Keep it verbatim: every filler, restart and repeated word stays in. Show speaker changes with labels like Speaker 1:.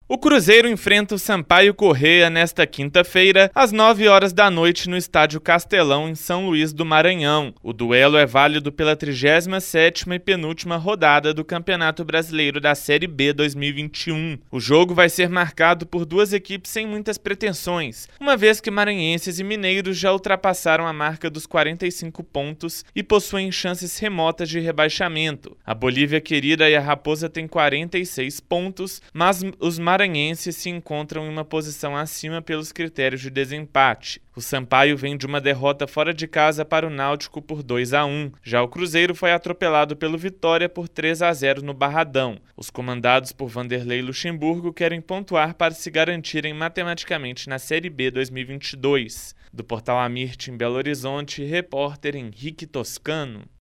Speaker 1: O Cruzeiro enfrenta o Sampaio Corrêa nesta quinta-feira, às nove horas da noite, no Estádio Castelão, em São Luís do Maranhão. O duelo é válido pela trigésima sétima e penúltima rodada do Campeonato Brasileiro da Série B dois mil e vinte e um. O jogo vai ser marcado por duas equipes sem muitas pretensões, uma vez que maranhenses e mineiros já ultrapassaram a marca dos quarenta e cinco pontos e possuem chances remotas de rebaixamento. A Bolívia Querida e a Raposa têm quarenta e seis pontos, mas os maranhenses maranhenses se encontram em uma posição acima pelos critérios de desempate. O Sampaio vem de uma derrota fora de casa para o Náutico por dois a um. Já o Cruzeiro foi atropelado pelo Vitória por três a zero no Barradão. Os comandados por Vanderlei Luxemburgo querem pontuar para se garantirem matematicamente na Série B dois mil e vinte e dois. Do Portal Amirte em Belo Horizonte, repórter Henrique Toscano.